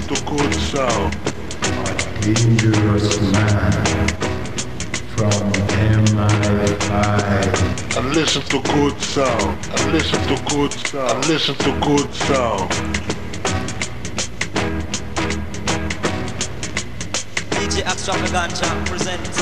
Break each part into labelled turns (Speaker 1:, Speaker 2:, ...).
Speaker 1: to good sound.
Speaker 2: Dangerous man from MI5.
Speaker 1: And listen to good sound. And listen to good sound. And listen to good sound.
Speaker 3: DJ Extravaganza presents.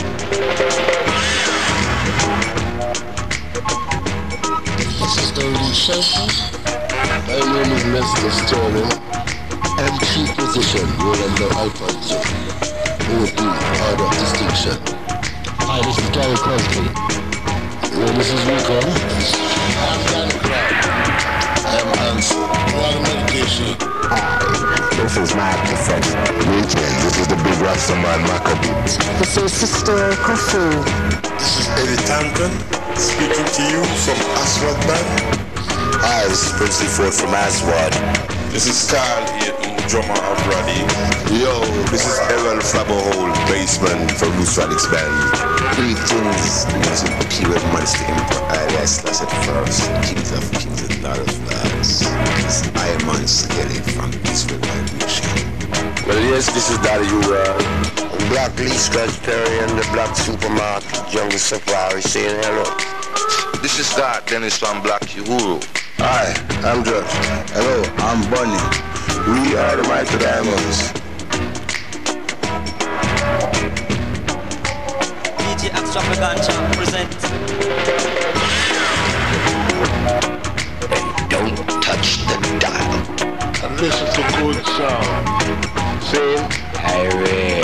Speaker 4: This is the Lucifer. My name is Mr. Sterling. MC position, Rolando Alfonso. OD, order of distinction. Hi, this is Gary Crosby. This is Rico. I'm Danny Clark. I'm Hans. All medication.
Speaker 5: Hi, this is my professor. Greetings, this is the big Rastaman Maccabee.
Speaker 6: This is Sister Kofu.
Speaker 7: This is Eddie Tanton, speaking to you from Aswad Band.
Speaker 5: Hi, this is Princely Ford from Aswad.
Speaker 7: This is Carl Hayton, drummer of Roddy.
Speaker 5: Yo, this is Errol Flabberhole, bassman from Loose Radix Band. Greetings, this is Kira Monster Empire, that's at first. Kings of Kings and Lord of Lords. This is Iron Skelly from Israel Vibration. Well, yes, this is Daddy U-World. Black Lee Scratch-Perry and the Black Supermarket, Jungle Safari saying hello.
Speaker 8: This is Scott Dennis from Black Uhuru.
Speaker 5: Hi, I'm Josh. Hello, I'm Bunny. We are the Mighty Diamonds.
Speaker 3: DJ Extravaganza presents.
Speaker 5: And don't touch the dial.
Speaker 1: And listen to good sound.
Speaker 5: Sing, Harry.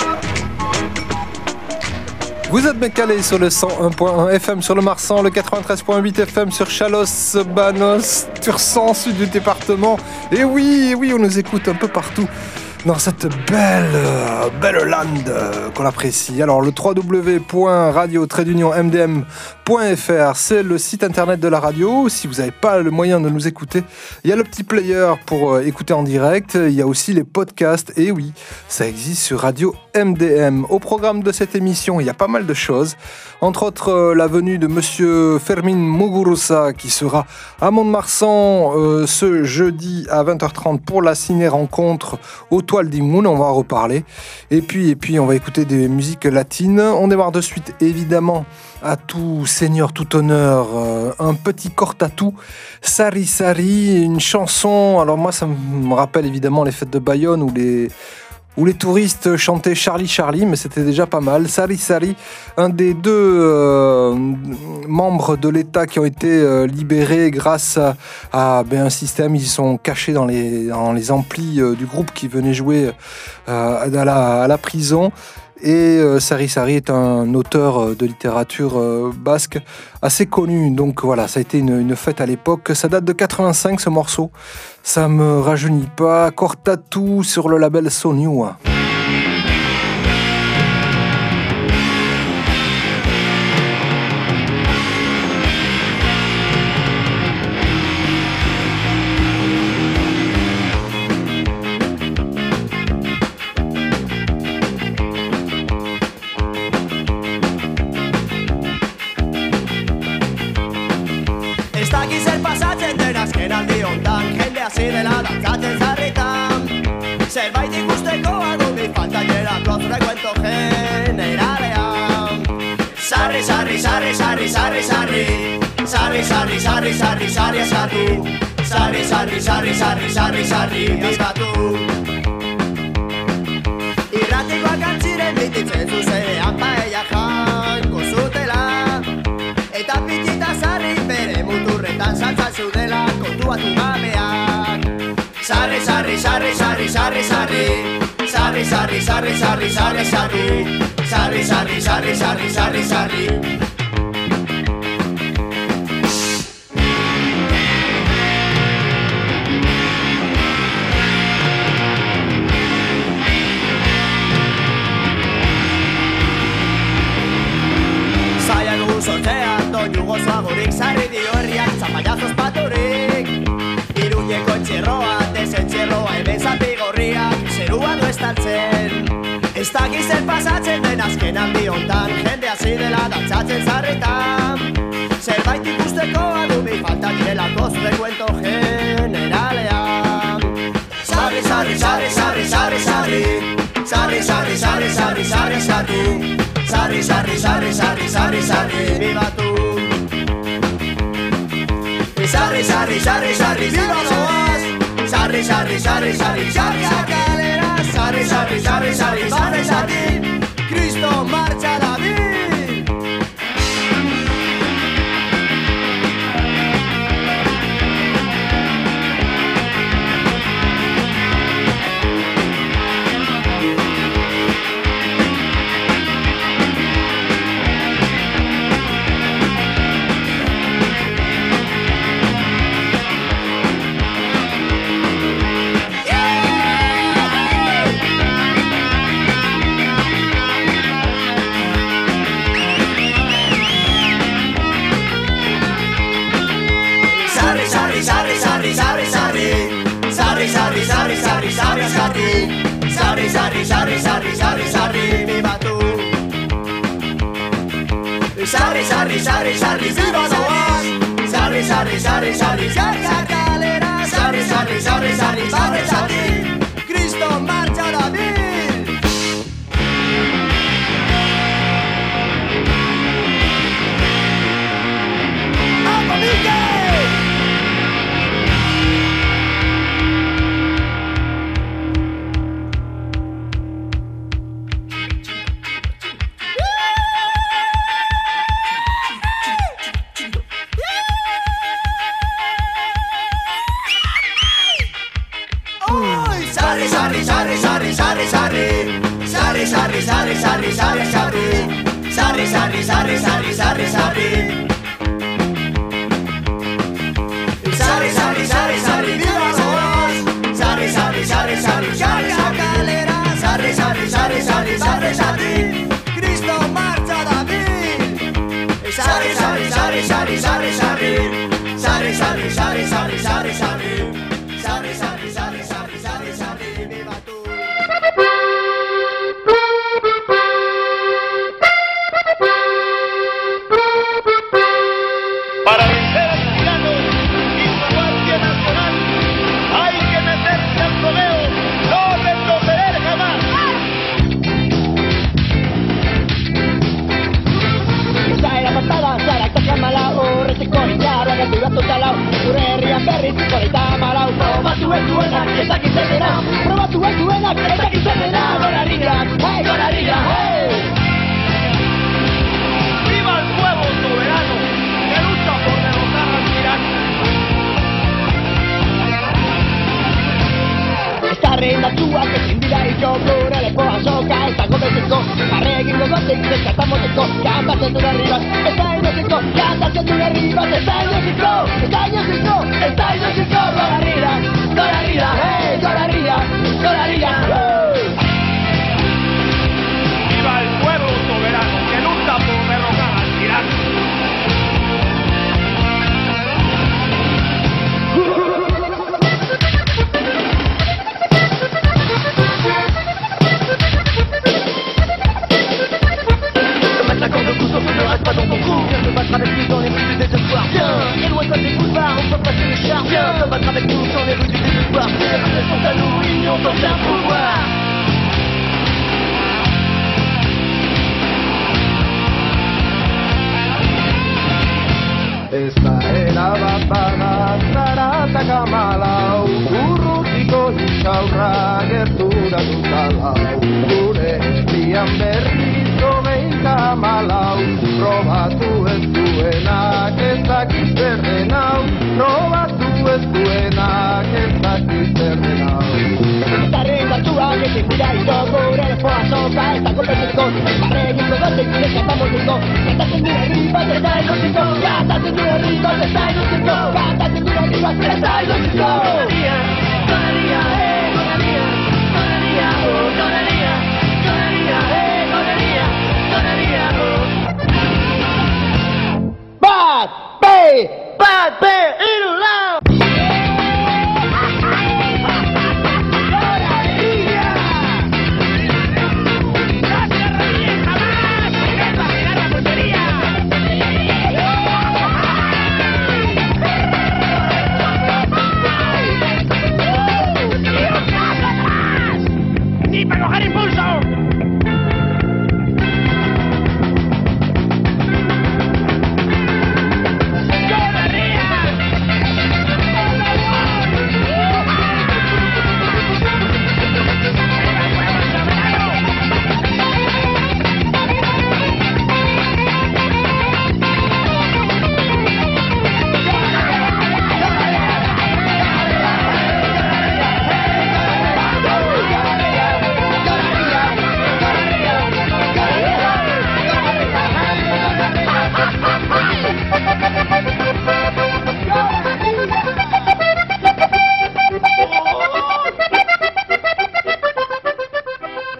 Speaker 9: Vous êtes bien calés sur le 101.1 FM sur le Marsan, le 93.8 FM sur Chalos, Banos, Tursan, sud du département. Et oui, on nous écoute un peu partout dans cette belle land qu'on apprécie. Alors le www.radio-mdm.fr, c'est le site internet de la radio. Si vous n'avez pas le moyen de nous écouter, il y a le petit player pour écouter en direct. Il y a aussi les podcasts. Et oui, ça existe sur Radio MDM. Au programme de cette émission, il y a pas mal de choses. Entre autres, la venue de Monsieur Fermin Muguruza qui sera à Mont-de-Marsan ce jeudi à 20h30 pour la ciné-rencontre au Toile d'Imoun. On va en reparler. Et puis, on va écouter des musiques latines. On démarre de suite, évidemment, à tout seigneur, tout honneur, un petit cortatou, Sari Sari, une chanson. Alors moi, ça me rappelle évidemment les fêtes de Bayonne où les touristes chantaient Charlie Charlie, mais c'était déjà pas mal. Sari Sari, un des deux membres de l'État qui ont été libérés grâce à un système. Ils sont cachés dans les amplis du groupe qui venait jouer à la prison. Et Sari Sari est un auteur de littérature basque assez connu. Donc voilà, ça a été une fête à l'époque. Ça date de 85 ce morceau. Ça me rajeunit pas. Cortatou sur le label Soniou.
Speaker 10: Zirela dantzatzen zarritan Zerbait ikusteko adumi faltaierako zure kuento generalean Sarri, sarri, sarri, sarri, sarri, sarri Sarri, sarri, sarri, sarri, sarri, sarri Sarri, sarri, sarri, sarri, sarri, sarri Azkatu Irratikoak antziren bititzen zuzenean paella janko zutela Eta pitita sarri bere muturretan saltzan zudela kontuatu gabeak Sarri, sarri, sarri, sarri, sarri, sarri Sarri, sarri, sarri, sarri, sarri, sarri Sarri, sarri, sarri, sarri, sarri, sarri Zaiago sortzean doinu gozoagorik sarri dio herriak zapallazos paturik Iruñeko entxerroa, desentxerroa, hemen zapigorriak zerua du estaltzen Ez dakiz zer pasatzen den azken aldi hontan Jende hasi dela dantzatzen zarretan Zerbait ikusteko adumi falta direlako zure kuento generalean Sarri, sarri, sarri, sarri, sarri, sarri. Sarri, sarri, sarri, sarri, sarri, sarri. Sarri, sarri, sarri, sarri, sarri, sarri. Viva tu. Sarri, sarri, sarri, sarri, viva Loas. Sarri, sarri, sarri, sarri, sarri, Calera. Sarri, sarri, sarri, sarri, sarri, sarri. Cristo marcha David. Sarri, sarri, sarri, sarri, sarri, viva tu. Sarri, sarri, sarri, sarri, viva Loas. Sarri, sarri, sarri, sarri, sarri, Calera. Sarri, sarri, sarri, sarri, sarri, sarri. Cristo marcha David. ¡Vamos, Miguel! Sarri, sarri, sarri, sarri, sarri. Sarri, sarri, sarri, sarri, sarri, sarri. Sarri, sarri, sarri, sarri, viva Loas. Sarri, sarri, sarri, sarri, sarri, Calera. Sarri, sarri, sarri, sarri, sarri, sarri. Cristo marcha David. Sarri, sarri, sarri, sarri, sarri, sarri. Sarri, sarri, sarri, sarri, sarri, sarri. Sarri, sarri, sarri, sarri, sarri, sarri, viva tu.
Speaker 11: Para vencer al tirano y su guardia nacional hay que meterse al rodeo, no retroceder jamás.
Speaker 10: Esa era patada, zara kasamalao, retiko itxarra gatu gatu talau, gure herrian berriz korita malau. Probatu ez duenak, ez dakitzen dena, probatu ez duenak, ez dakitzen dena. Gorariak, hey, gorariak, hey!
Speaker 11: ¡Viva el pueblo soberano que lucha por derrotar al tirano!
Speaker 10: Estarren datzuak ezin dira ito, gure lepoa soka, ez dago beteko, barregin gogotik, deskartamoteko, kantatzen du herri bat, ez da inoziko, kantatzen du herri bat, ez da inoziko, ez da inoziko, ez da inoziko. Gorariak, gorariak, hey, gorariak, gorariak,
Speaker 11: ¡Viva el pueblo soberano que lucha por derrotar al tirano!
Speaker 10: Pas dans ton cours, viens te battre avec nous dans les rues du désespoir. Viens, éloigne-toi des boulevards, on peut passer le char. Viens te battre avec nous dans les rues du désespoir. Les rêves sont à nous, l'union dans un pouvoir.
Speaker 12: Esta era batada, zarata malau, urrutiko hitxaurra gertura dutalau. Gure herrian berriz hogeita malau, probatu ez duenak ez dakit zer den hau, probatu ez duenak ez dakit zer den hau.
Speaker 10: Estarren datzuak ezin dira ito, gure lepoa soka, ez dago beteko, barregin gogotik, deskartamoteko, kantatzen du herri bat, ez da inoziko, kantatzen du herri bat, ez da inoziko, kantatzen du herri bat, ez da inoziko. Gonaria, gonaria, hey, gonaria, gonaria, oh, gonaria, gonaria, hey, gonaria, gonaria, oh. Bad Bear, in a loud.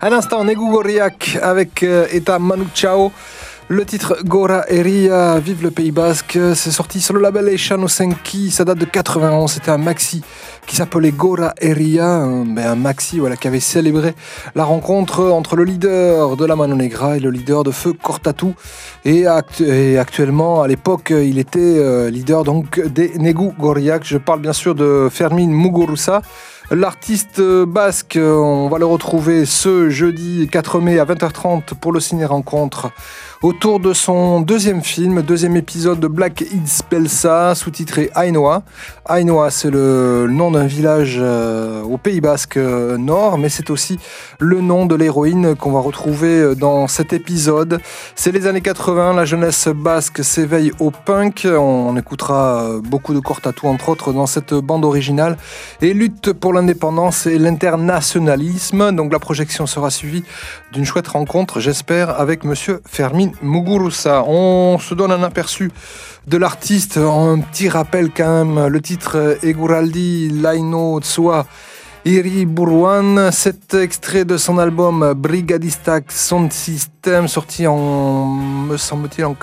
Speaker 9: À l'instant, Negu Gorriak avec Eta Manu Chao. Le titre Gora Eria, vive le Pays Basque, c'est sorti sur le label Eshano Senki, ça date de 91, c'était un maxi qui s'appelait Gora Eria, un maxi voilà, qui avait célébré la rencontre entre le leader de la Mano Negra et le leader de Feu Cortatu. Et actuellement, à l'époque, il était leader donc des Negu Gorriak. Je parle bien sûr de Fermin Muguruza. L'artiste basque, on va le retrouver ce jeudi 4 mai à 20h30 pour le ciné-rencontre autour de son deuxième épisode de Black Ids Pelsa, sous-titré Ainoa. Ainoa, c'est le nom d'un village au Pays Basque Nord, mais c'est aussi le nom de l'héroïne qu'on va retrouver dans cet épisode. C'est les années 80, la jeunesse basque s'éveille au punk, on écoutera beaucoup de Cortatu entre autres dans cette bande originale, et lutte pour l'indépendance et l'internationalisme. Donc la projection sera suivie d'une chouette rencontre, j'espère, avec monsieur Fermin Muguruza. On se donne un aperçu de l'artiste, un petit rappel quand même, le titre Eguraldi Laino Tsua Iri Buruan, cet extrait de son album Brigadistak Sound System, sorti me semble-t-il en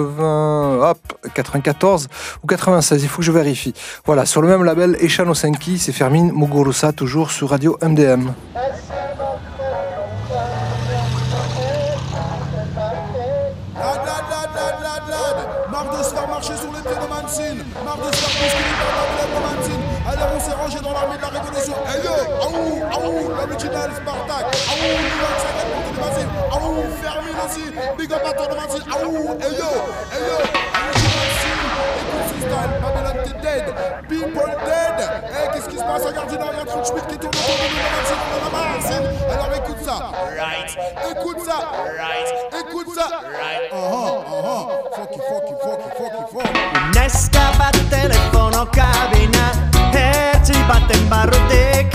Speaker 9: 94 ou 96, il faut que je vérifie. Voilà, sur le même label Eshano Senki, c'est Fermin Muguruza, toujours sur Radio MDM.
Speaker 13: Marre de se faire marcher sur les pieds de Mancine, marre de se faire bousculer par la de Mancine. Alors on s'est rangé dans l'armée de la révolution. Hey yo, aouh, l'original Spartak, aouh, Livan Sagat pour tout le Mancine, aouh, Fermin aussi, big up à toi de Mancine, aouh, hey yo, Mancine, écoute ce style, Babylon t'es dead, people dead. Hey, qu'est-ce qui se passe? Regarde une regarde French Schmidt qui tourne autour de Mancine, alors écoute ça, écoute ça, Fucky.
Speaker 10: Neska bat telefono kabina, hertzi baten barrutik.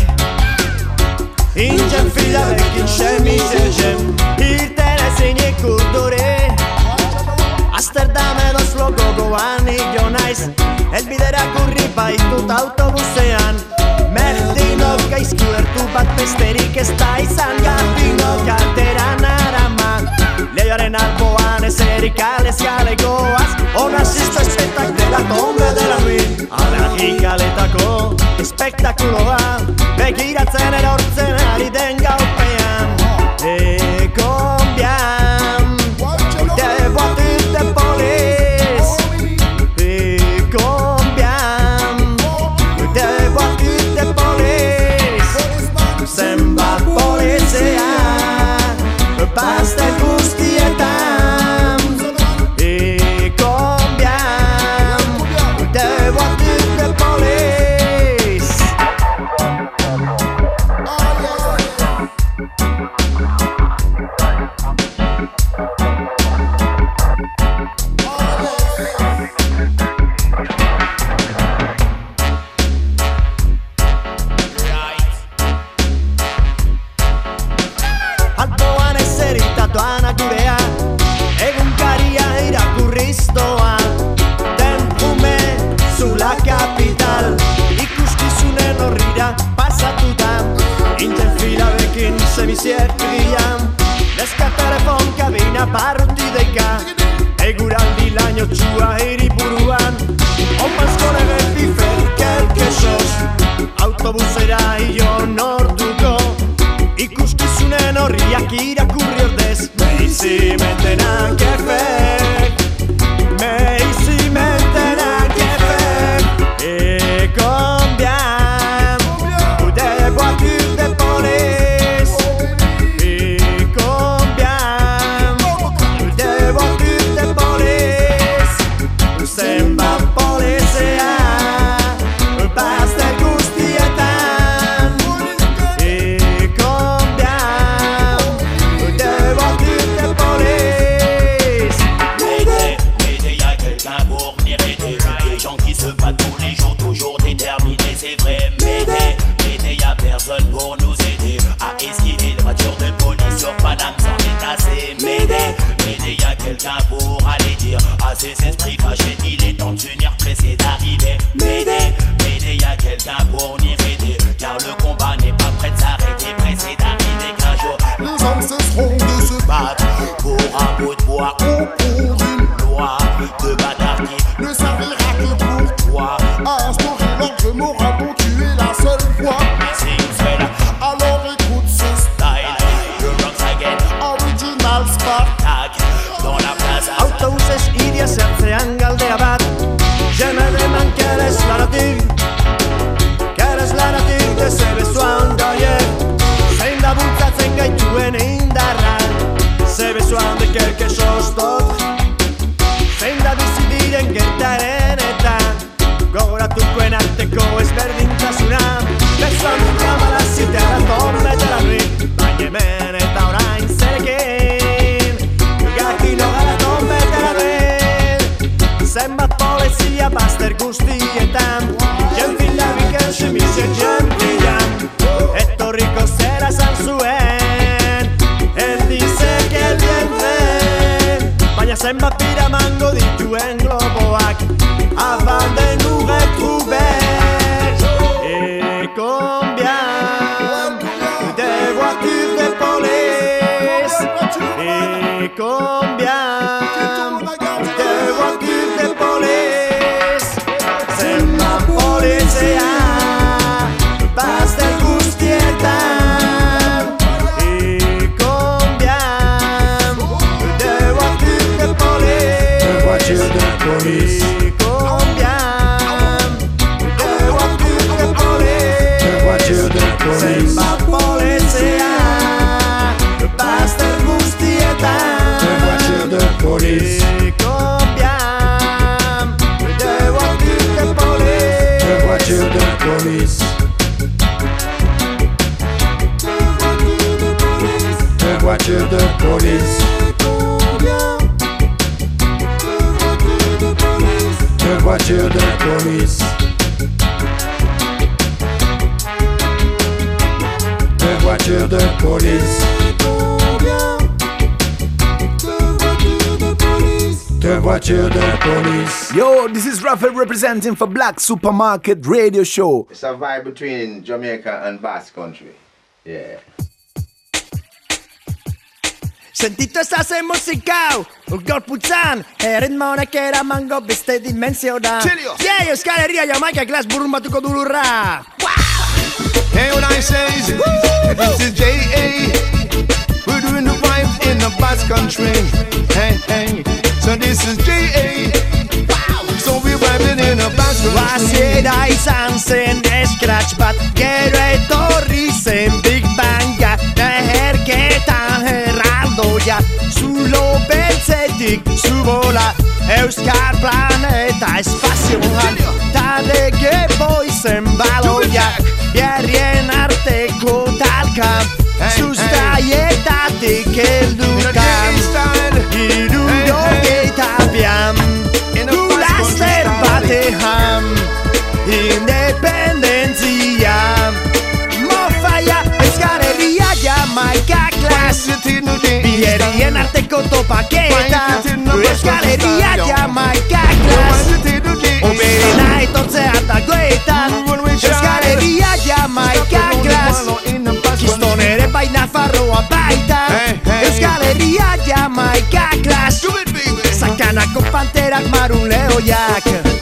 Speaker 10: Ingen filabekin semizezem, irten ezinik urduri. Amsterdam edo Slogogoan jo naiz, helbiderak urri baitut autobusean. Merdinok gaizku ertu bat besterik ez da izan, Garbinok alteran araman. Leioaren alboan ezerik alez galegoaz, ona asisto espetak dela tombe dela nuit. Alargi galetako espektakuloa, begiratzen erortzen ari den gaupean. Combien de voitures de police, combien de voitures de police, zenbat polizia pasta guztietan. Combien de voitures de police. Alboan ezerita doana gurea, egunkaria irakurriz doa. Tenpume zula kapital, ikuskizunen horrira pasatuta. Inten filabekin semiziertrian, neska telefon kabina barrutideika. Eguraldi laino txua hiriburuan, onpazko lege pifer kelkesos. Autobusera ion orduko, ikuskizunen horriak irakurri ordez. Meizi mentenak efek, meizi mentenak efek. Combien de voitures de police, combien de voitures de police, zenbat polizia bazter guztietan. Combien de voitures de police.
Speaker 14: M'aider, y'a quelqu'un pour venir aider. Des gens qui se battent tous les jours, toujours déterminés, c'est vrai. M'aider, y'a personne pour nous aider à esquiver les voitures de police sur Paname sans détasser. M'aider, y'a quelqu'un pour aller dire à ces esprits fâchés qu'il est temps de s'unir, pressé d'arriver. M'aider, y'a quelqu'un pour venir aider, car le combat n'est pas prêt de s'arrêter, pressé d'arriver qu'un jour.
Speaker 10: guztietan Jenfin da biken semizien jenfian Etorriko zera zan zuen Erdizek elden zen Baina zenbat pira mango dituen globoak Abanden uget ubet Et combien de voitures de police Et combien de voitures de police Zenbat polizia Bazter guztietan Et combien de voitures de police
Speaker 2: De voitures de police
Speaker 10: Et combien de voitures de police
Speaker 2: De voitures de police
Speaker 10: Zenbat polizia Bazter guztietan
Speaker 2: De voitures de police
Speaker 10: Et combien de voitures de police
Speaker 2: De voitures de police De voitures de police De voitures de police De voitures de police De voitures de police
Speaker 15: Yo, this is Raphael representing for Black Supermarket Radio Show.
Speaker 16: It's a vibe between Jamaica and Basque Country. Yeah.
Speaker 10: Sentitu ezazen musikau, gorputzan Erritmo honek eramango beste dimensiora Yeah, Euskal Herria Jamaika Glass burun batuko dulurra
Speaker 17: Hey, what I say is, this is J.A. We're doing the vibes in the Basque Country. Hey, hey, so this is J.A. So we're vibing in the Basque Country.
Speaker 10: Hasiera izan zen scratch bat Gero etorri zen Big Banga Leherketan herraldoia Zulo beltzetik zubola Euskal planeta espazioan Ta reggae boyzen baloia Bierrien arteko talka Zuztaietatik heldukan Hirurogeita bian Gulaster batean Independentzia Mofaia Euskal Herria Jamaika Class Bierrien arteko topaketa Euskal Herria Jamaika Class Oberena etortzea dagoetan Euskal Herria Jamaika Class Kiston ere baina farroa baita Euskal Herria Jamaika Class Sakanako panterak marun lehoiak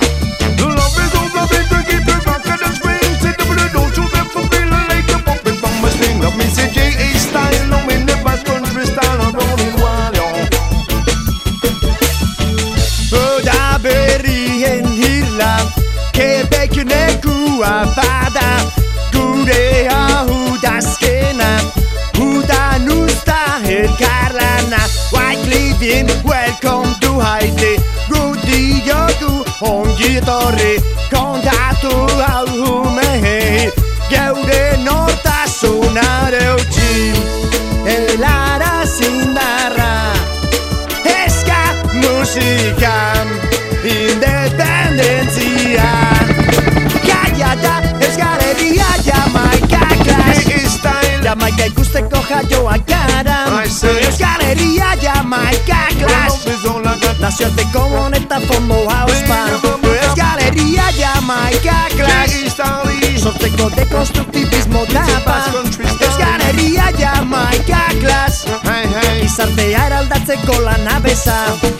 Speaker 10: Oda berrien hirla Quebec nekua bada Gure ahudazkena Udan usta elkarlana White living, welcome to Haiti Gudi jogu ongi etorri Kontatu hau humei Geure nortasunare utzi Elara zindarra Eska musika Independentzia Gaia da Euskal Herria Jamaika Class Jamaika ikusteko jaioak gara Euskal Herria Jamaika Class Nazioarteko honetan fondo hauspan Euskal Herria Jamaika Class Sortzeko dekonstruktibismo tapa Euskal Herria Jamaika Class Gizartea eraldatzeko lanabeza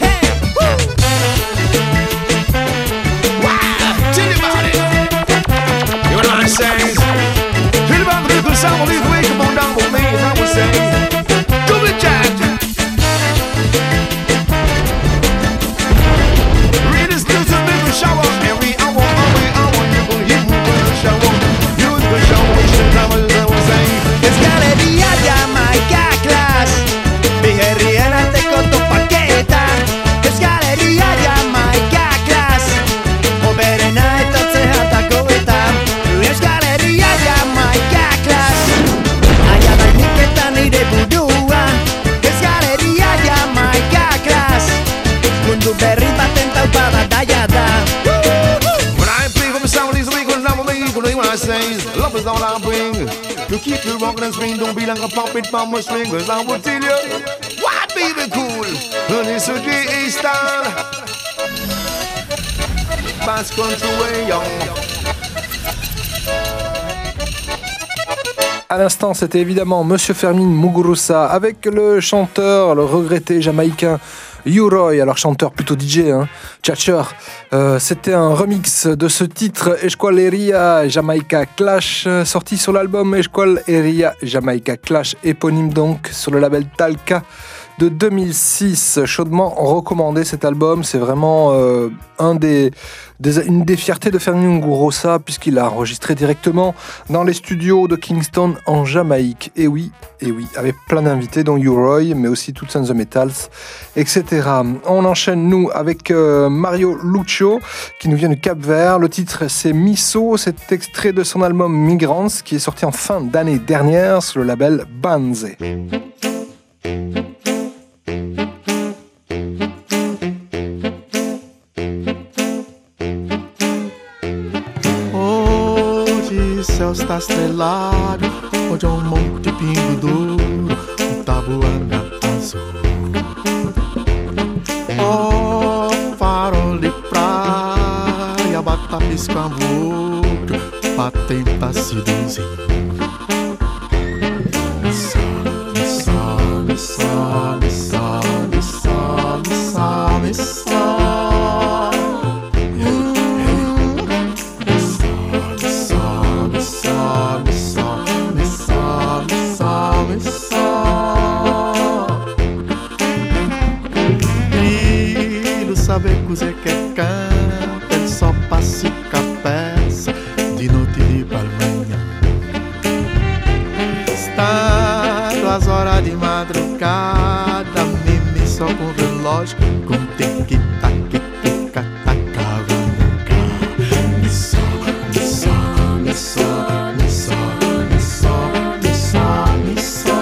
Speaker 17: You know what I'm saying? Feel about the people, some of these way, come on down with me, as I was saying. Do the jack. Read this news and make a shower. Every hour, you will shower. You will shower, as I was saying.
Speaker 10: Euskal Herria Jamaika Class Biherrien arteko topaketa Euskal Herria Jamaika Class Oberena etortzea dagoetan Euskal Herria Jamaika Class Aia da nik eta nire
Speaker 17: I say is love is all I bring. To keep you rockin' and swing, don't be like a puppet from a string. Cause I will tell you, why baby cool? And it's a J.A. style. Bass country way young.
Speaker 9: À l'instant, c'était évidemment Monsieur Fermin Muguruza avec le chanteur, le regretté jamaïcain U-Roy, alors chanteur plutôt DJ, Tchatcher. C'était un remix de ce titre Esqualeria Jamaica Clash, sorti sur l'album Esqualeria Jamaica Clash, éponyme donc sur le label Talca de 2006. Chaudement recommandé cet album, c'est vraiment une des fiertés de Fermin Muguruza puisqu'il a enregistré directement dans les studios de Kingston en Jamaïque. Et oui, avec plein d'invités dont U-Roy, mais aussi Toots and the Metals, etc. On enchaîne nous avec Mario Lucio qui nous vient du Cap-Vert. Le titre c'est Miso, c'est extrait de son album Migrants qui est sorti en fin d'année dernière sur le label Banze.
Speaker 18: O céu está estrelado, onde é um monte de pingo duro, tabuana azul. Ó, farol de praia, bata piscando, pra tentar seduzir. Saber cozer que canta, ele só passa cabeça de noite e de palmanha. Está 2 horas de madrugada, mimi só com relógio, com tic-tac, tic-tac, cavanca. Me só, me só, me só, me só, me só, me só, me só.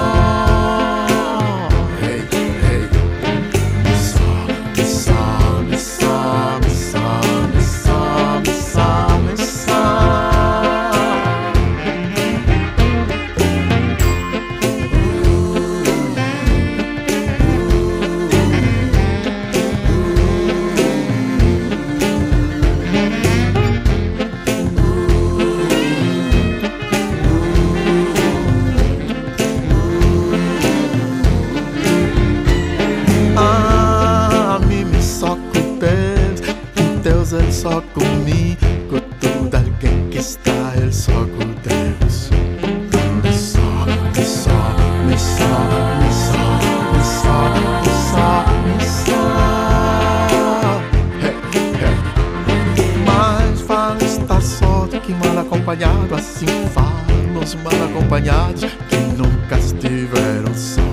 Speaker 18: Hey, hey, me só, me só. Ele só comigo, tudo alguém que está, ele só com Deus. Me só, me só, me só, me só, me só, me só, me só. Hey, hey. Mas fala estar só do que mal acompanhado, assim falam os mal acompanhados que nunca estiveram só.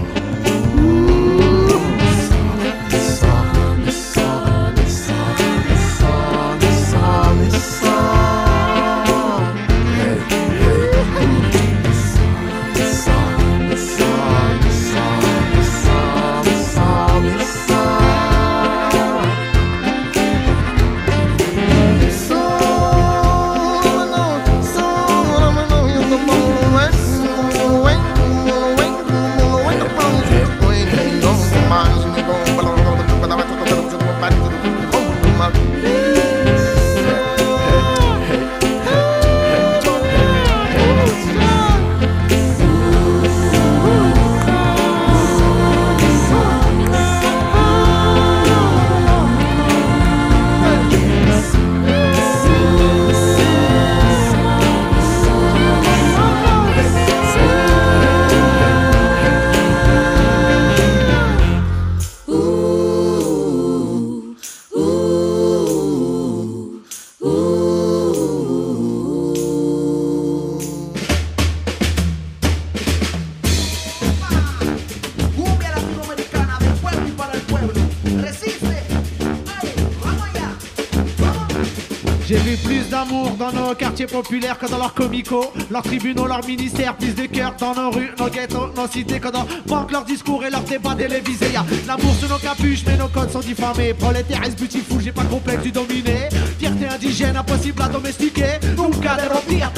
Speaker 19: J'ai vu plus d'amour dans nos quartiers populaires que dans leurs comicos, leurs tribunaux, leurs ministères, plus de cœur dans nos rues, nos ghettos, nos cités que dans manque leurs discours et leurs débats télévisés. Y'a l'amour sous nos capuches, mais nos codes sont diffamés. Prolétaire is beautiful, j'ai pas complexe du dominé. Fierté indigène, impossible à domestiquer. Nunca derrotía, estamos siempre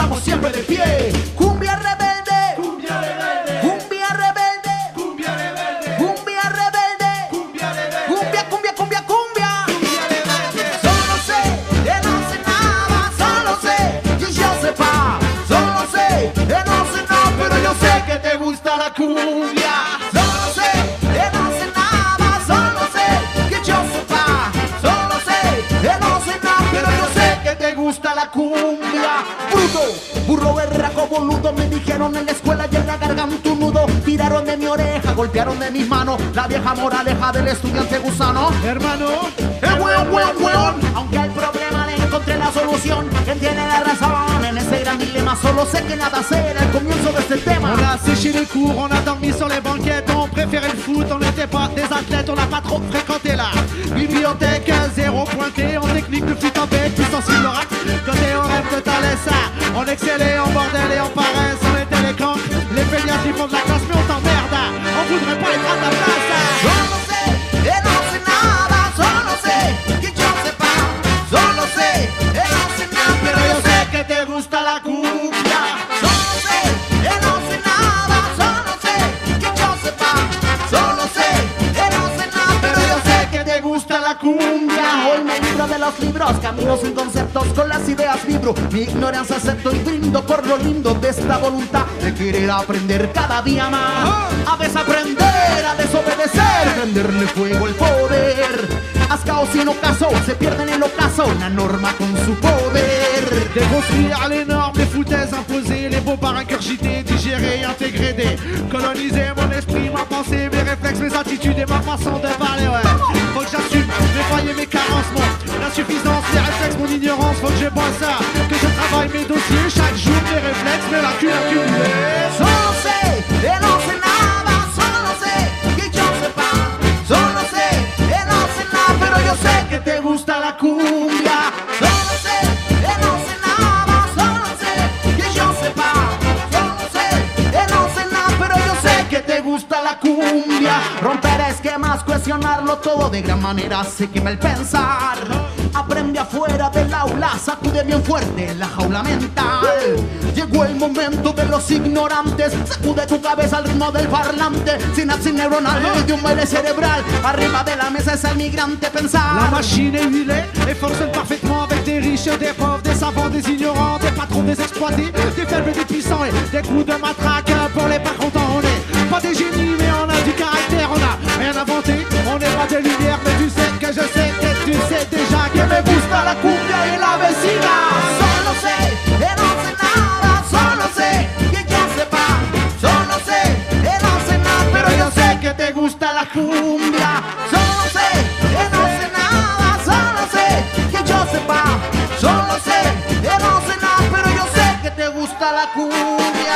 Speaker 10: sube de pie. Cumbia rebelde, cumbia rebelde, cumbia rebelde, cumbia rebelde, cumbia rebelde, cumbia rebelde, cumbia, cumbia, cumbia, cumbia, cumbia rebelde. Solo sé que no sé nada, solo sé que yo sepa, solo sé que no sé nada, pero yo sé que te gusta la cumbia. Solo sé que no sé nada, solo sé que yo sepa, solo sé que no sé nada, pero yo sé que te gusta la cumbia. Bruto, burro berraco boludo, me dijeron en la escuela y en la garganta un nudo. Tiraron de mi oreja, golpearon de mis manos, la vieja moraleja del estudiante gusano.
Speaker 19: Hermano,
Speaker 10: weón. Aunque al problema le encontré la solución, él tiene la razón en ese gran dilema. Solo sé que nada sé era el comienzo de este tema.
Speaker 19: On a séché les cours, on a dormi sur les banquettes, on préférait le foot, on n'était pas des athlètes, on n'a pas trop fréquenté la bibliothèque, zéro pointé, en technique de flûte en bête, plus sensible au rack, côté au rêve de Thalès, on excellait en bordel et en paresse, on était les camps, les feignasses du fond de la classe, mais on t'emmerde, on voudrait pas être à ta place.
Speaker 10: Solo sé que no sé nada, solo sé que yo sepa, solo sé que no sé nada, pero yo sé que te gusta la cumbia. Solo sé que no sé nada, solo sé que yo sepa, solo sé que no sé nada, pero yo sé que te gusta la cumbia. Hoy me libro de los libros, camino sin conceptos, con las ideas vibro, mi ignorancia acepto y brindo por lo lindo de esta voluntad de querer aprender cada día más, a desaprender, a desobedecer, prenderle fuego el poder. Haz caos y no caso, se pierde en el ocaso una norma con su poder.
Speaker 19: Déconstruire les normes, les foutaises imposées, les beaux-parts ingurgités, digérer et intégrer, décoloniser mon esprit, ma pensée, mes réflexes, mes attitudes et ma façon de parler, ouais. Faut que j'assume mes failles et mes carences, mon insuffisance, les réflexes, mon ignorance, faut que je bois ça, que je travaille mes dossiers, chaque jour mes réflexes, mes lacunes accumulées.
Speaker 10: Solo sé que no sé nada, solo sé que yo sepa, solo sé que no sé nada, pero yo sé que te gusta la cumbia. Solo sé que no sé nada, solo sé que yo sepa, solo sé que no sé nada, pero yo sé que te gusta la cumbia. Romper esquemas, cuestionarlo todo de gran manera, se quema el pensar. Aprende afuera del aula, sacude bien fuerte la jaula mental. Llegó el momento de los ignorantes, sacude tu cabeza al ritmo del parlante. Sinapsis neuronal de un baile cerebral, arriba de la mesa es el migrante pensar.
Speaker 19: La machine est huilée et fonctionne parfaitement avec des riches, des pauvres, des savants, des ignorants, des patrons, des exploités, des faibles et des puissants et des coups de matraque pour les pas contents. On est pas des génies mais on a du caractère, on a rien inventé, on n'est pas des lumières, mais tu sais que je sais que tu sais déjà que me gusta la cumbia y la vecina.
Speaker 10: Solo sé que no sé nada, solo sé que yo sepa, solo sé que no sé nada, pero yo sé que te gusta la cumbia. Solo sé que no sé nada, solo sé que yo sepa, solo sé que no sé nada, pero yo sé que te gusta la cumbia.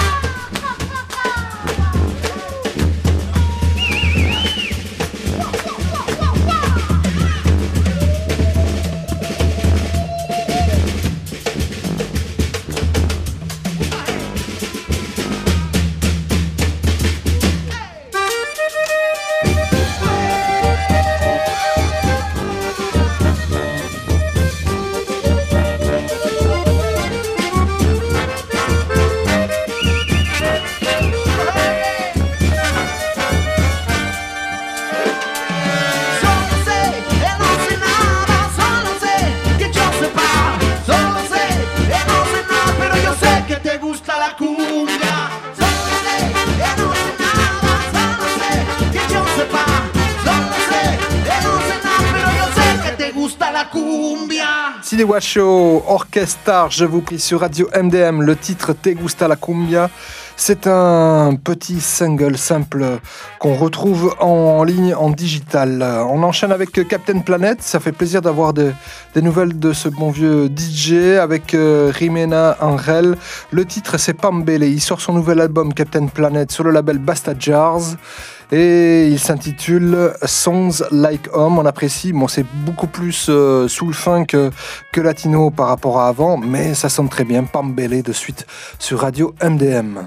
Speaker 9: Sidney Washoe, Orchestar, je vous prie sur Radio MDM, le titre Te Gusta la Cumbia. C'est un petit single simple qu'on retrouve en ligne, en digital. On enchaîne avec Captain Planet, ça fait plaisir d'avoir des nouvelles de ce bon vieux DJ avec Rimena Angel. Le titre c'est Pambele, il sort son nouvel album Captain Planet sur le label Basta Jars. Et il s'intitule Songs Like Home. On apprécie, bon, c'est beaucoup plus soul funk que latino par rapport à avant, mais ça sonne très bien. Pambele de suite sur Radio MDM.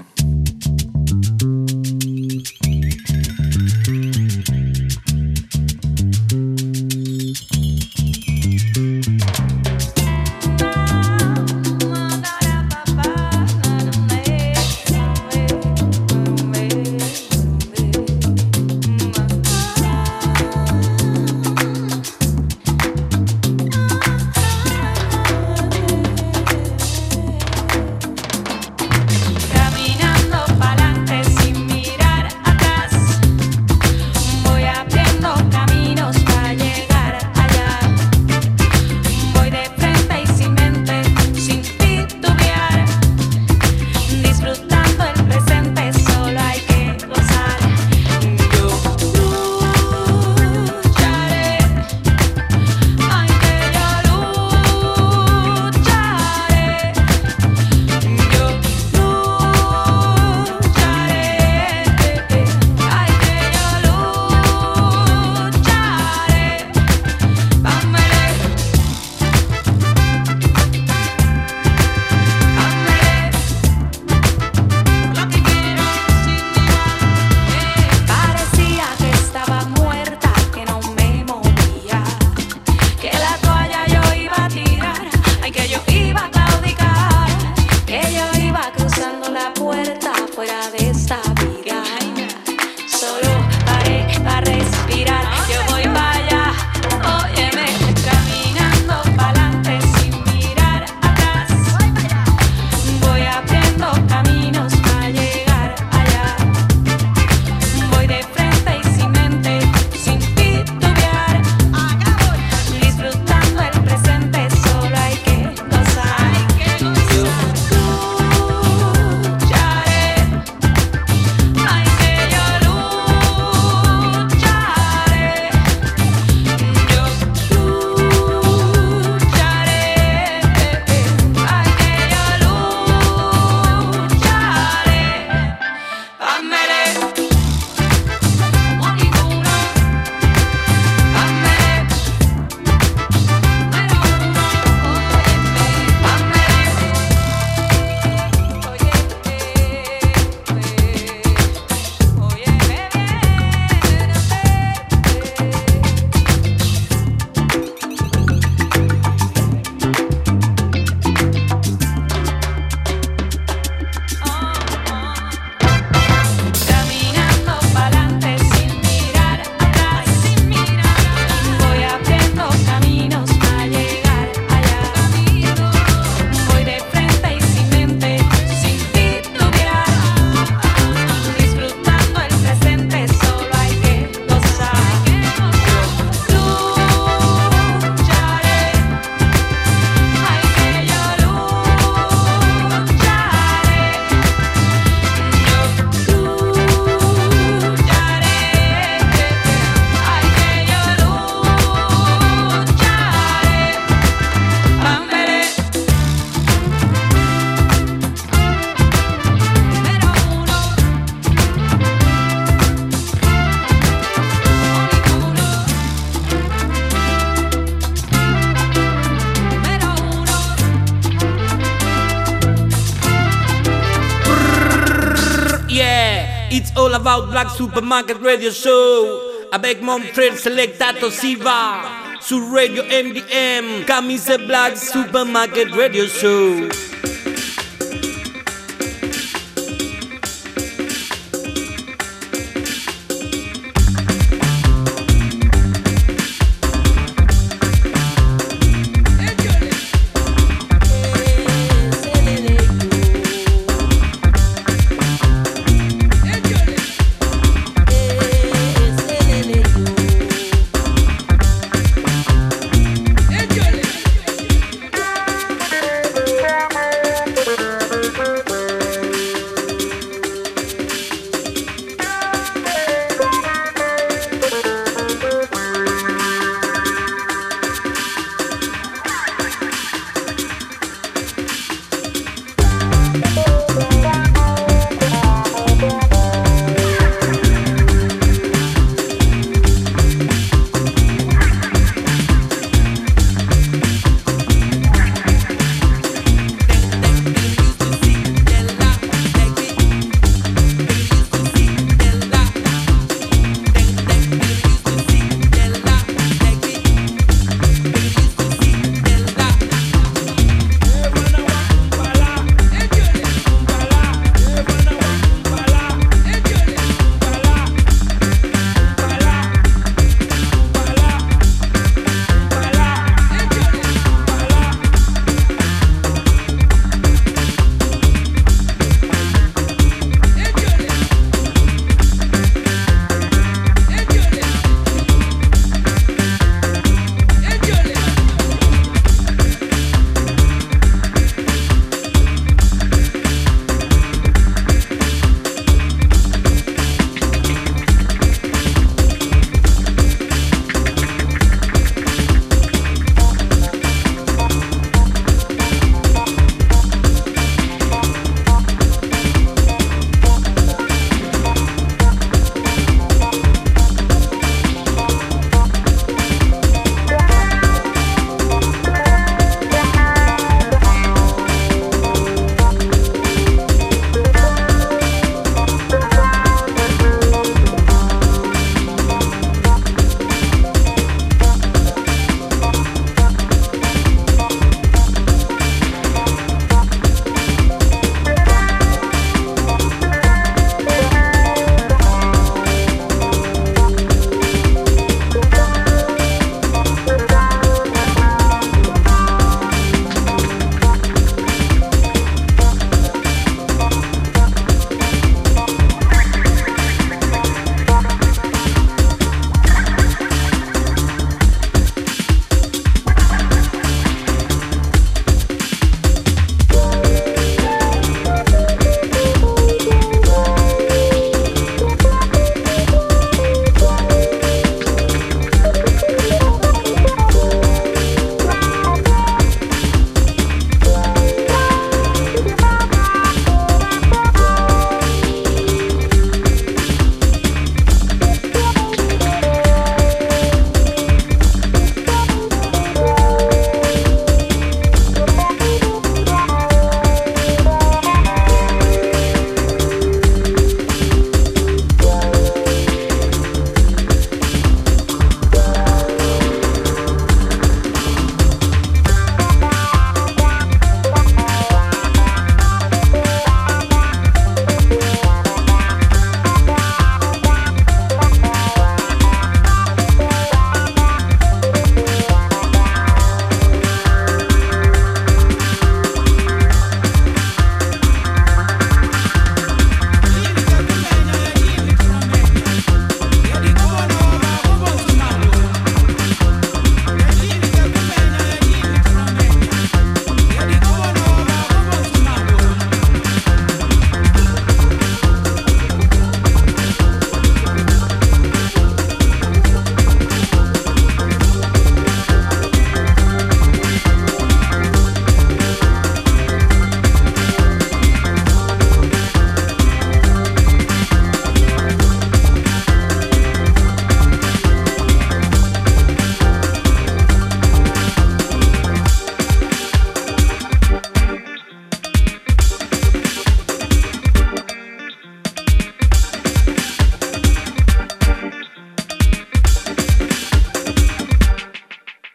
Speaker 20: It's all about Black Supermarket Radio Show. Avec mon frère Selectato Siva. Sur Radio MDM. Camise Black Supermarket Radio Show.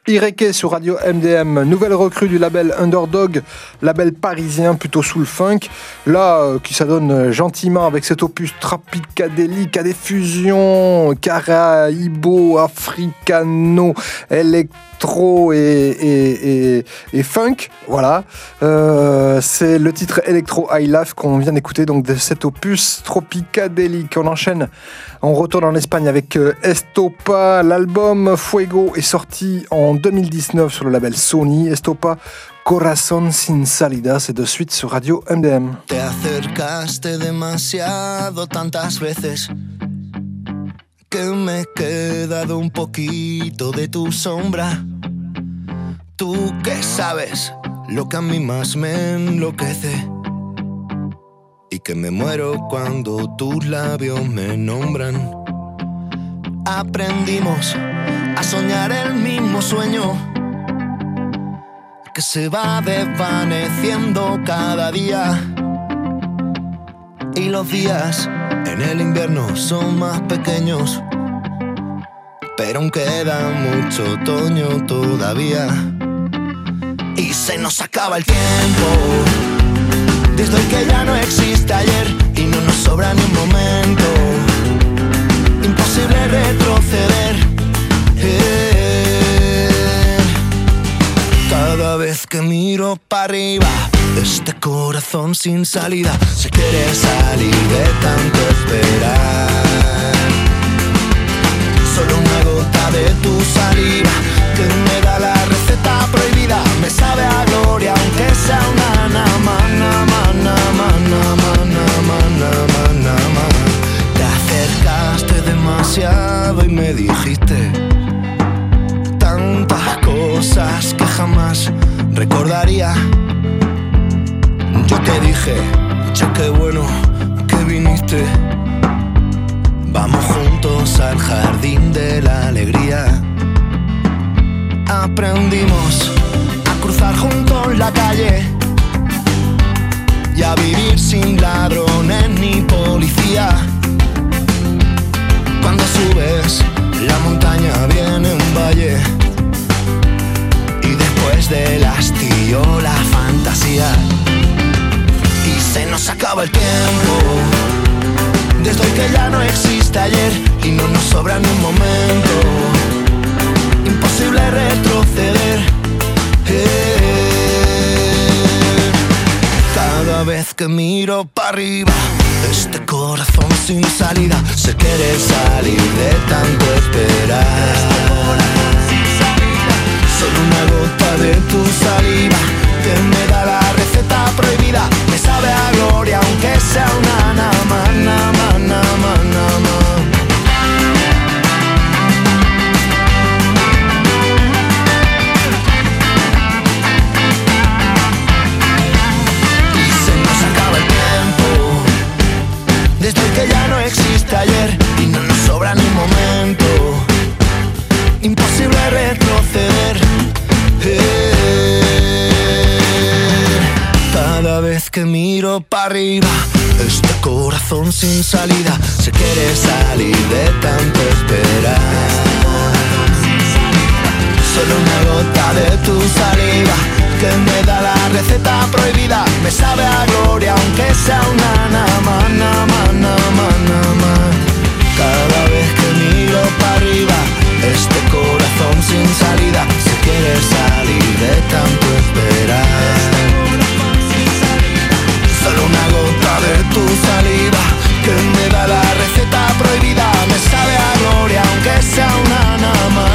Speaker 9: Ireke sur Radio MDM, nouvelle recrue du label Underdog, label parisien plutôt soul funk, là qui s'adonne gentiment avec cet opus trapicadélique à des fusions caraïbo, africano, électro et funk, voilà. C'est le titre Electro High Life qu'on vient d'écouter, donc de cet opus tropicadélique. On enchaîne, on retourne en Espagne avec Estopa. L'album Fuego est sorti en 2019 sur le label Sony. Estopa, Corazón sin salida, c'est de suite sur Radio MDM.
Speaker 21: Te acercaste demasiado tantas veces que me he quedado un poquito de tu sombra. Tú que sabes lo que a mí más me enloquece y que me muero cuando tus labios me nombran. Aprendimos a soñar el mismo sueño que se va desvaneciendo cada día, y los días en el invierno son más pequeños, pero aún queda mucho otoño todavía. Y se nos acaba el tiempo, desde el que ya no existe ayer, y no nos sobra ni un momento. Imposible retroceder. Cada vez que miro para arriba, este corazón sin salida se quiere salir de tanto esperar. Solo una gota de tu saliva que me da la receta prohibida, me sabe a gloria aunque sea una nama. Te acercaste demasiado y me dijiste tantas cosas que jamás recordaría. Yo te dije, che, qué bueno que viniste. Vamos juntos al jardín de la alegría. Aprendimos a cruzar juntos la calle y a vivir sin ladrones ni policía. Cuando subes la montaña viene un valle, y después del hastío la fantasía. Y se nos acaba el tiempo, desde el que ya no existe ayer, y no nos sobra ni un momento. Imposible retroceder. Cada vez que miro para arriba, este corazón sin salida se quiere salir de tanto esperar. Solo una gota de tu saliva que me da la receta prohibida, me sabe a gloria aunque sea una nama. Y se nos acaba el tiempo, desde el que ya no existe ayer, y no nos sobra ni un momento. Imposible retroceder. Cada vez que miro para arriba, este corazón sin salida se quiere salir de tanto esperar. Solo una gota de tu saliva que me da la receta prohibida, me sabe a gloria aunque sea una nama. Cada vez que miro para arriba, este corazón sin salida se quiere salir de tanto esperar. Solo una gota de tu saliva que me da la receta prohibida, me sabe a gloria aunque sea una nama.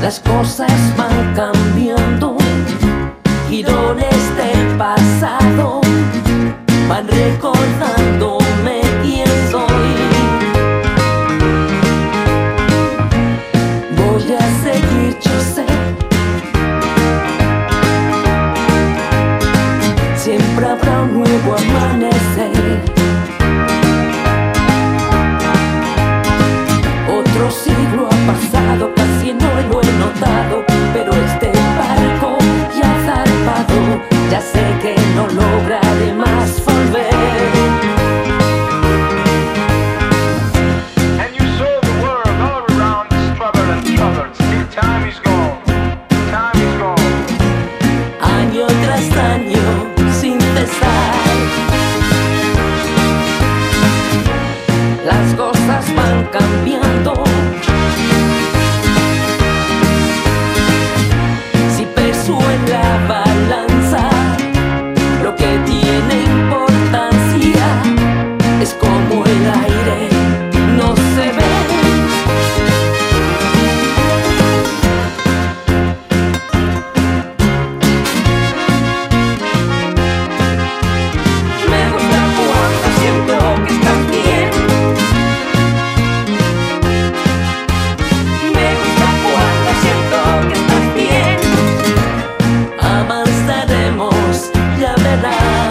Speaker 4: las cosas van cambiando, girones del pasado van recordándome quién soy. Voy a seguir, yo sé, siempre habrá un nuevo amanecer. Otro siglo ha pasado, casi no lo he notado, pero este barco ya ha zarpado, ya sé que no lograré más volver.
Speaker 22: And you saw the world all around is trouble and trouble. Still time is gone, time is gone.
Speaker 4: Año tras año, sin cesar, las cosas van cambiando. Si peso en la balanza, lo que tiene importancia es como el aire no se ve. Me gusta cuando siento que estás bien. Me gusta cuando siento que estás bien. Avanzaremos, ya verás.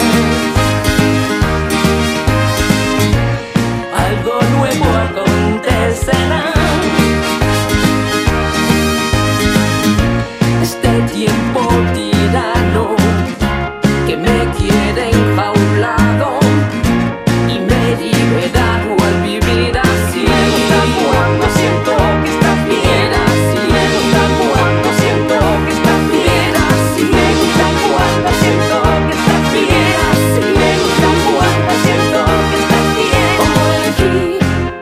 Speaker 4: Algo nuevo acontecerá. Este tiempo tirano que me quiere enjaulado y me libera al vivir así. Me gusta cuando siento que estás bien así. Me gusta cuando siento que estás bien así. Me gusta cuando siento que estás bien así. Me gusta cuando siento que estás bien como elegir.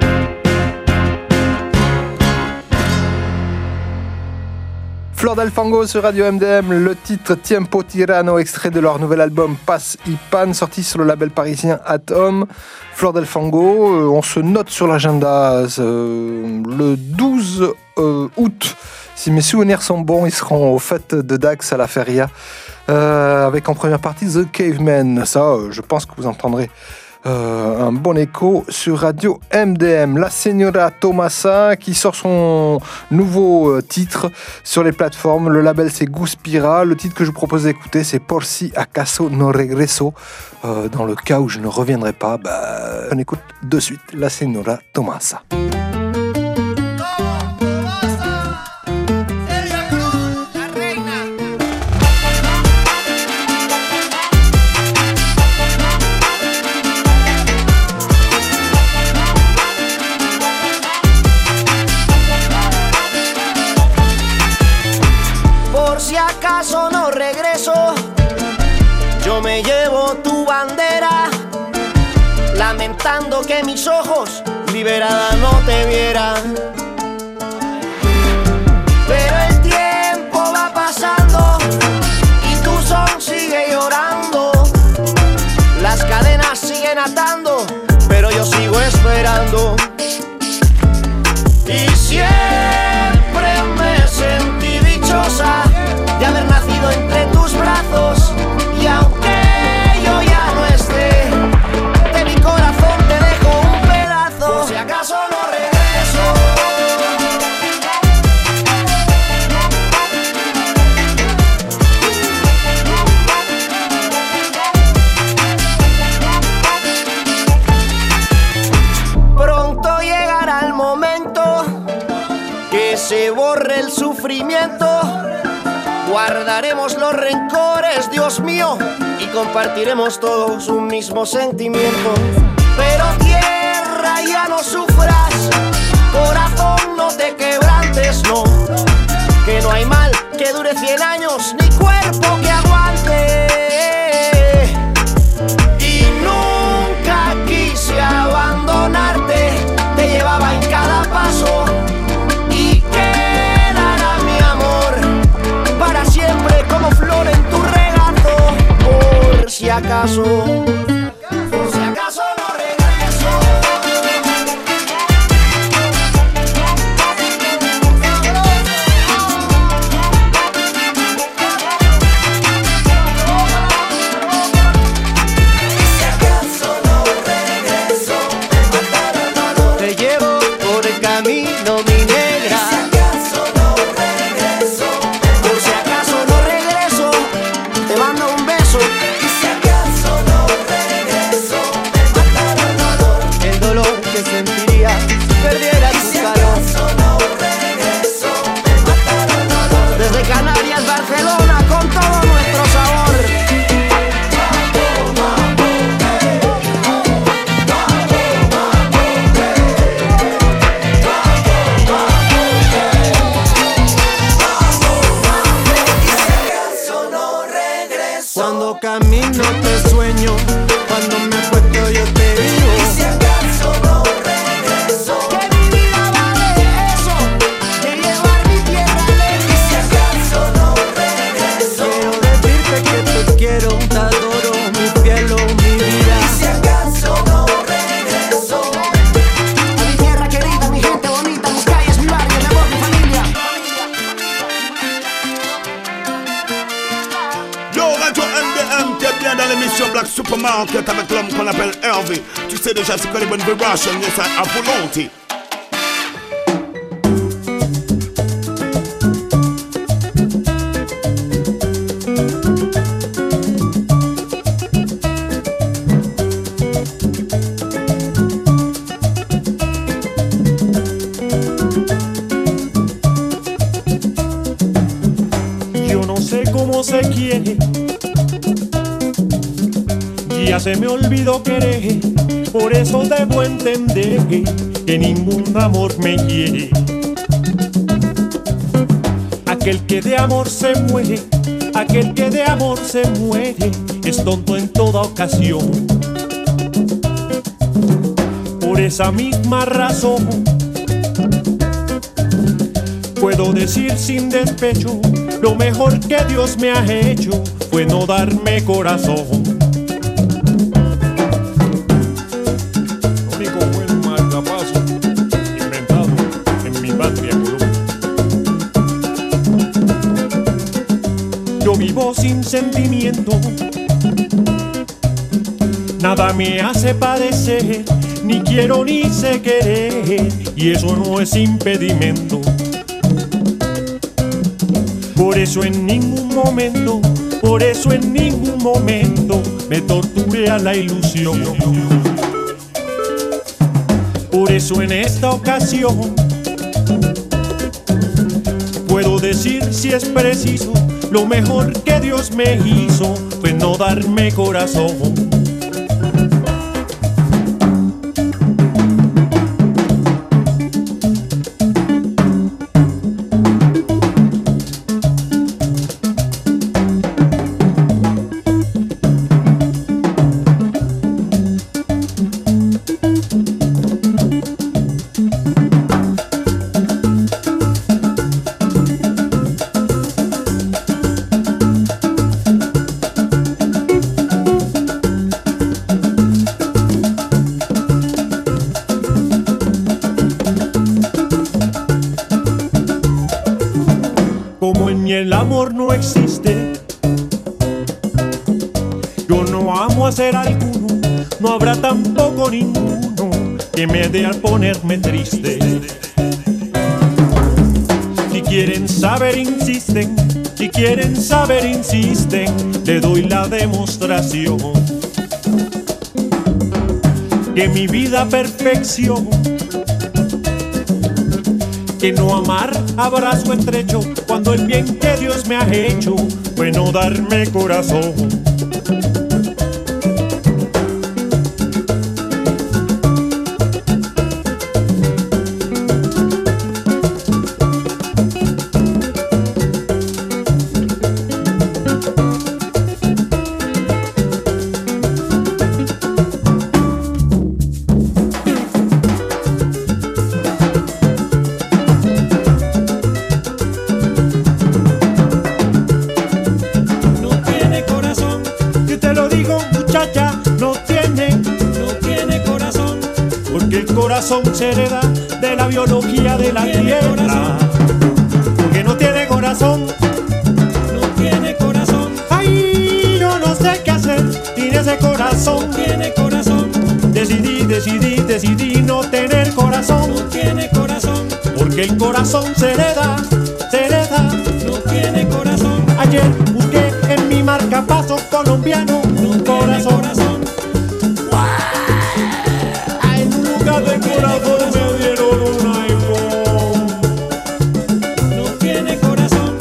Speaker 9: Flor del Fango sur Radio MDM, le titre Tiempo Tirano, extrait de leur nouvel album Paz y Pan, sorti sur le label parisien Atom. Flor del Fango, on se note sur l'agenda le 12 août. Si mes souvenirs sont bons, ils seront aux fêtes de Dax à la Feria, avec en première partie The Cavemen. Ça, je pense que vous entendrez un bon écho sur Radio MDM. La Señora Tomasa qui sort son nouveau titre sur les plateformes. Le label c'est Guspira. Le titre que je vous propose d'écouter c'est Por si acaso no regreso. Dans le cas où je ne reviendrai pas, on écoute de suite La Señora Tomasa.
Speaker 10: Por si acaso no regreso, yo me llevo tu bandera, lamentando que mis ojos liberada no te vieran. Pero el tiempo va pasando y tu son sigue llorando. Las cadenas siguen atando, pero yo sigo esperando. Y siempre me sentí dichosa de haber nacido entre tus brazos. Y aunque yo ya no esté, de mi corazón te dejo un pedazo. Por si acaso no regreso. Pronto llegará el momento que se borre el sufrimiento. Guardaremos los rencores, Dios mío, y compartiremos todos un mismo sentimiento. Pero tierra, ya no sufras, corazón, no te quebrantes, no. Que no hay mal que dure 100 años, ni cuerpo que aguante. Y nunca quise abandonarte, te llevaba en cada paso. Y quedará mi amor para siempre como flor en tu regazo. Por si acaso, por si acaso no regreso.
Speaker 6: Cuando camino te sueño, cuando me acuesto yo te digo.
Speaker 10: Y si acaso no regreso, que mi vida vale eso, de llevar mi tierra lejos. Y si acaso no regreso,
Speaker 6: quiero decirte que te quiero, te adoro, mi cielo, mi vida.
Speaker 10: Y si acaso no regreso, a mi tierra querida, mi gente bonita, mis calles, mi barrio, mi amor, mi familia.
Speaker 17: Yo, Radio MDM, t'es bien dans l'émission Black Supermarket avec l'homme qu'on appelle Hervé. Tu sais déjà c'est quoi les bonnes vibrations, yes, à volonté.
Speaker 7: Yo no sé cómo se quiere, ya se me olvidó querer, por eso debo entender que ningún amor me quiere. Aquel que de amor se muere, aquel que de amor se muere, es tonto en toda ocasión. Por esa misma razón, puedo decir sin despecho, lo mejor que Dios me ha hecho fue no darme corazón. Lo único buen marcapaso inventado en mi patria Colombia. Yo vivo sin sentimiento, nada me hace padecer, ni quiero ni sé querer, y eso no es impedimento. Por eso en ningún momento, por eso en ningún momento me torturé a la ilusión. Por eso en esta ocasión puedo decir si es preciso, lo mejor que Dios me hizo fue no darme corazón. Como en mí el amor no existe, yo no amo a ser alguno, no habrá tampoco ninguno que me dé al ponerme triste. Si quieren saber insisten, si quieren saber insisten, le doy la demostración que mi vida perfección, que no amar abrazo estrecho, cuando el bien que Dios me ha hecho fue no darme corazón. Se hereda de la biología de la tierra, porque no tiene corazón, no tiene corazón. Ay, yo no sé qué hacer sin ese corazón, no tiene corazón. Decidí no tener corazón, no tiene corazón, porque el corazón se hereda, no tiene corazón. Ayer busqué en mi marcapaso colombiano un corazón. De corazón me dieron un iPhone. No tiene corazón.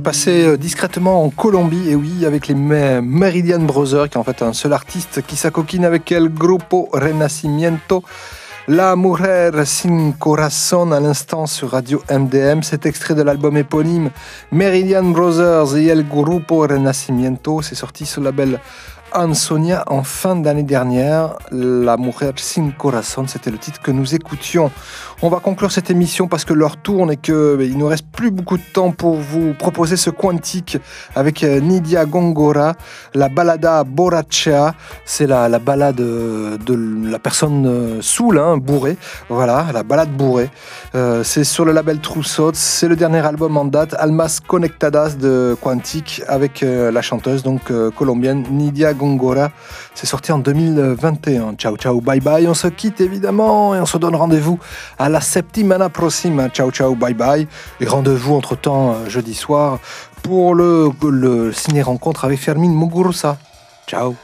Speaker 9: passé discrètement en Colombie, et oui, avec les Meridian Brothers, qui est en fait un seul artiste qui s'acoquine avec El Grupo Renacimiento. La Mujer Sin Corazón à l'instant sur Radio MDM. Cet extrait de l'album éponyme Meridian Brothers et El Grupo Renacimiento, c'est sorti sur le label Ansonia en fin d'année dernière. La Mujer Sin Corazón, c'était le titre que nous écoutions. On va conclure cette émission parce que l'heure tourne et qu'il ne reste plus beaucoup de temps pour vous proposer ce Quantique avec Nidia Góngora, la balada borrachea. C'est la balade de la personne saoule, bourrée. Voilà, la balade bourrée. C'est sur le label True Thoughts. C'est le dernier album en date, Almas Conectadas de Quantique, avec la chanteuse donc colombienne Nidia Góngora. C'est sorti en 2021. Ciao, ciao, bye bye. On se quitte évidemment et on se donne rendez-vous à la settimana prossima. Ciao, ciao, bye bye. Et rendez-vous entre-temps jeudi soir pour le ciné-rencontre avec Fermin Muguruza. Ciao.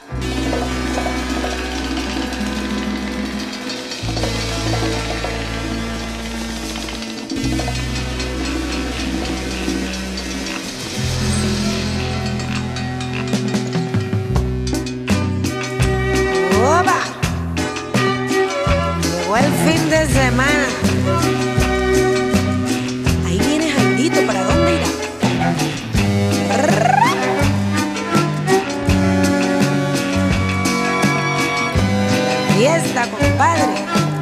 Speaker 3: El fin de semana. Ahí viene Jairito, ¿para dónde irá? Fiesta, compadre.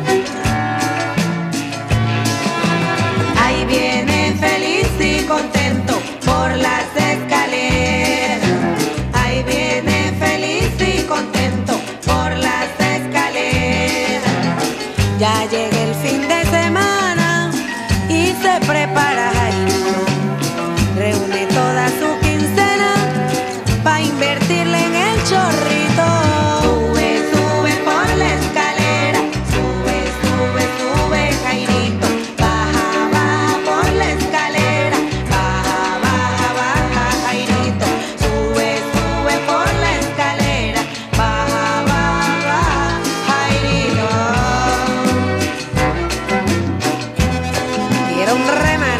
Speaker 3: Ahí viene feliz y contento por las escaleras. Ahí viene feliz y contento por las escaleras. Ya llega el fin de semana y se prepara Jairito. Reúne toda su quincena pa' invertirle en el chorrito. Sube, sube por la escalera, sube, sube, sube Jairito. Baja, baja por la escalera, baja, baja, baja Jairito. Sube, sube por la escalera, baja, baja Jairito. Era un remate.